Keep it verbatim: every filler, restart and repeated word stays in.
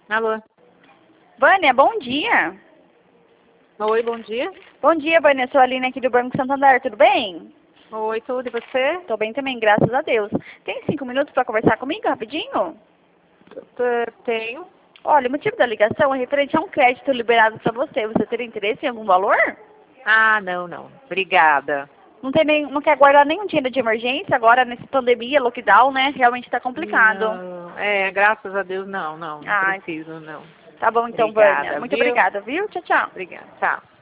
Alô? Vânia, bom dia. Oi, bom dia. Bom dia, Vânia. Sou a Aline aqui do Banco Santander. Tudo bem? Oi, tudo, e você? Tô bem também, graças a Deus. Tem cinco minutos para conversar comigo, rapidinho? T- Tenho. Olha, o motivo da ligação é referente a um crédito liberado para você. Você teria interesse em algum valor? Ah, não, não. Obrigada. Não, tem nem, não quer guardar nenhum dinheiro de emergência agora, nessa pandemia, lockdown, né? Realmente está complicado. Não, é, graças a Deus, não, não. Não Ah, preciso, não. tá bom então, Obrigada, Vânia. Muito viu? obrigada, viu? Tchau, tchau. Obrigada. Tchau.